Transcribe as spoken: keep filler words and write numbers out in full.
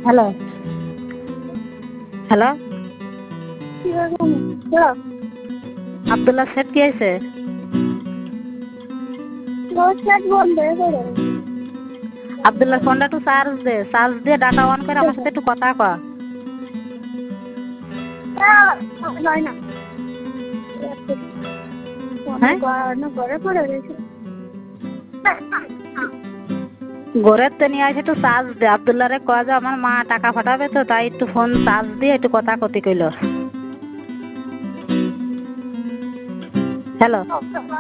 Hello hello Abdullah set কি আছে? আব্দুল্লাহ ফোনটা একটু চার্জ দে, চার্জ দিয়ে ডাটা অন করে আমার সাথে একটু কথা কয়। হ্যাঁ ঘরের তো নিয়ে আসে একটু চার্জ দে। আব্দুল্লাহ রে কয় যে আমার মা টাকা পাঠাবে তো, তাই একটু ফোন চার্জ দিয়ে একটু কথা কতি কইল। হ্যালো